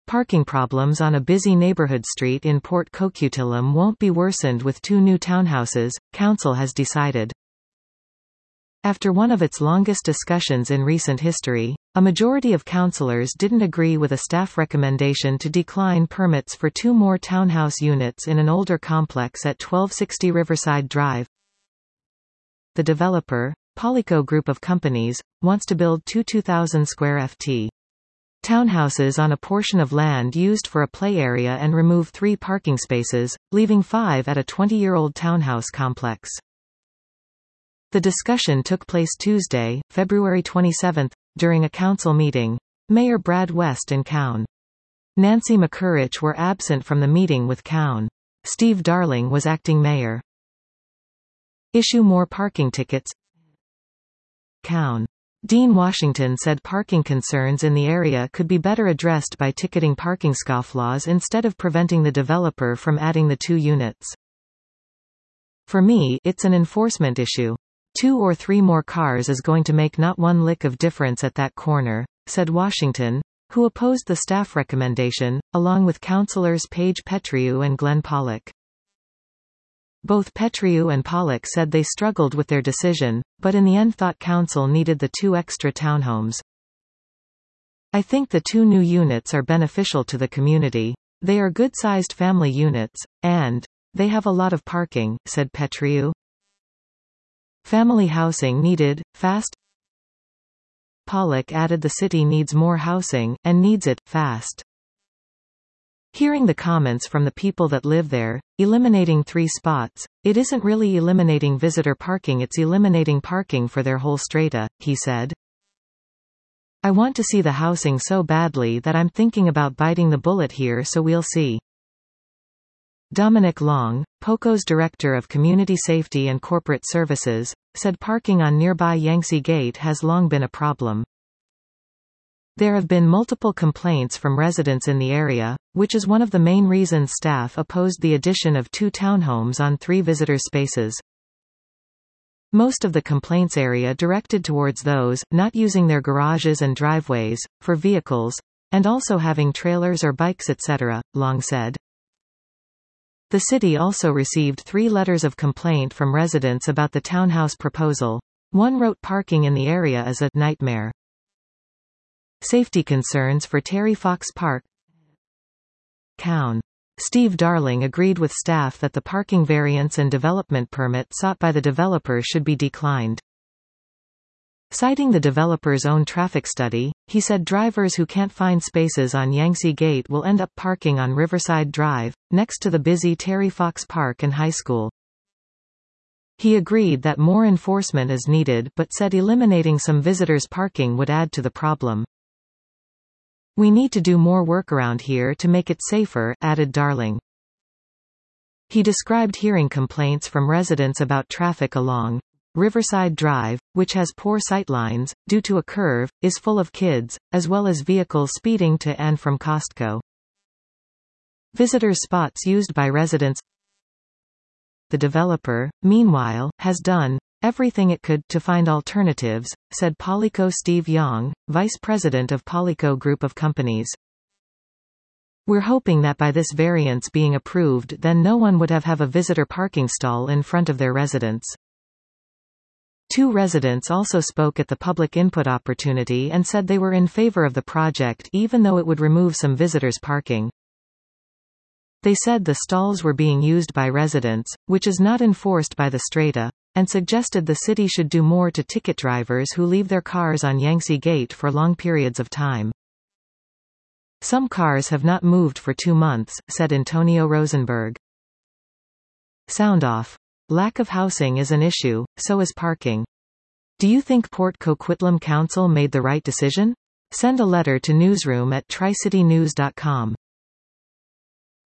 Parking problems on a busy neighborhood street in Port Coquitlam won't be worsened with 2 new townhouses, council has decided. After one of its longest discussions in recent history, a majority of councillors didn't agree with a staff recommendation to decline permits for 2 more townhouse units in an older complex at 1260 Riverside Drive. The developer, Polyco Group of Companies, wants to build 2 2,000 square ft. townhouses on a portion of land used for a play area and remove 3 parking spaces, leaving 5 at a 20-year-old townhouse complex. The discussion took place Tuesday, February 27, during a council meeting. Mayor Brad West and Cown. Nancy McCurrich were absent from the meeting with Cown. Steve Darling was acting mayor. Issue more parking tickets. Cown. Dean Washington said parking concerns in the area could be better addressed by ticketing parking scofflaws instead of preventing the developer from adding the 2 units. For me, it's an enforcement issue. 2 or 3 more cars is going to make not one lick of difference at that corner, said Washington, who opposed the staff recommendation, along with councillors Paige Petriou and Glenn Pollock. Both Petriou and Pollock said they struggled with their decision, but in the end thought council needed the 2 extra townhomes. I think the 2 new units are beneficial to the community. They are good-sized family units, and they have a lot of parking, said Petriou. Family housing needed, fast. Pollock added the city needs more housing, and needs it, fast. Hearing the comments from the people that live there, eliminating 3 spots, it isn't really eliminating visitor parking, it's eliminating parking for their whole strata, he said. I want to see the housing so badly that I'm thinking about biting the bullet here, so we'll see. Dominic Long, POCO's Director of Community Safety and Corporate Services, said parking on nearby Yangtze Gate has long been a problem. There have been multiple complaints from residents in the area, which is one of the main reasons staff opposed the addition of 2 townhomes on 3 visitor spaces. Most of the complaints area directed towards those not using their garages and driveways for vehicles, and also having trailers or bikes etc., Long said. The city also received 3 letters of complaint from residents about the townhouse proposal. One wrote parking in the area is a nightmare. Safety concerns for Terry Fox Park. Cown. Steve Darling agreed with staff that the parking variance and development permit sought by the developer should be declined. Citing the developer's own traffic study, he said drivers who can't find spaces on Yangtze Gate will end up parking on Riverside Drive, next to the busy Terry Fox Park and high school. He agreed that more enforcement is needed but said eliminating some visitors' parking would add to the problem. We need to do more work around here to make it safer, added Darling. He described hearing complaints from residents about traffic along Riverside Drive, which has poor sightlines, due to a curve, is full of kids, as well as vehicles speeding to and from Costco. Visitor spots used by residents. The developer, meanwhile, has done everything it could to find alternatives, said Polyco Steve Young, vice president of Polyco Group of Companies. We're hoping that by this variance being approved then no one would have a visitor parking stall in front of their residence. 2 residents also spoke at the public input opportunity and said they were in favor of the project even though it would remove some visitors' parking. They said the stalls were being used by residents, which is not enforced by the strata, and suggested the city should do more to ticket drivers who leave their cars on Yangtze Gate for long periods of time. Some cars have not moved for 2 months, said Antonio Rosenberg. Sound off. Lack of housing is an issue, so is parking. Do you think Port Coquitlam Council made the right decision? Send a letter to newsroom@tricitynews.com.